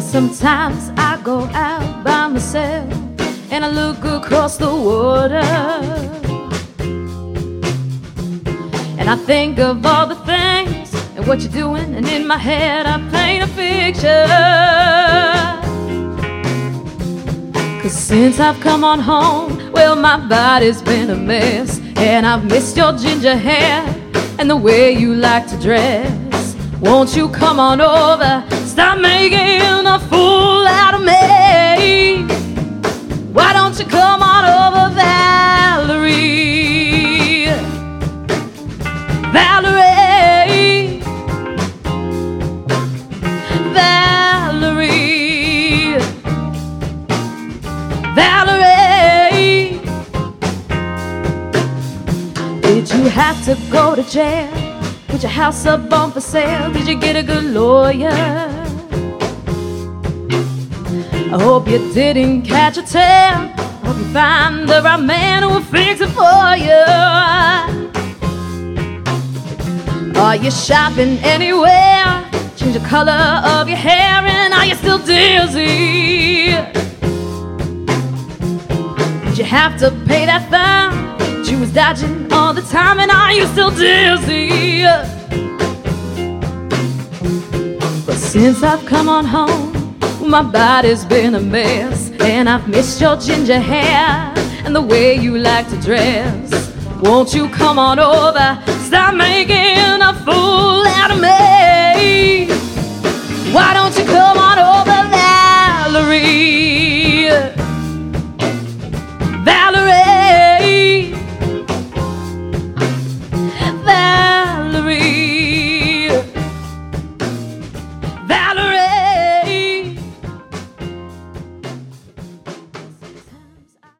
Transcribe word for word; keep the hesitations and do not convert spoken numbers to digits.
Well, sometimes I go out by myself and I look across the water, and I think of all the things and what you're doing, and in my head I paint a picture. Cause since I've come on home, well, my body's been a mess, and I've missed your ginger hair and the way you like to dress. Won't you come on over, stop making a fool out of me? Why don't you come on over, Valerie? Valerie, Valerie, Valerie. Did you have to go to jail? Put your house up on for sale? Did you get a good lawyer? I hope you didn't catch a tail. I hope you find the right man who will fix it for you. Are you shopping anywhere? Change the color of your hair, and are you still dizzy? Did you have to pay that fine? She was dodging all the time, and are you still dizzy? But since I've come on home, my body's been a mess, and I've missed your ginger hair and the way you like to dress. Won't you come on over, stop making a fool out of me? Why don't you come on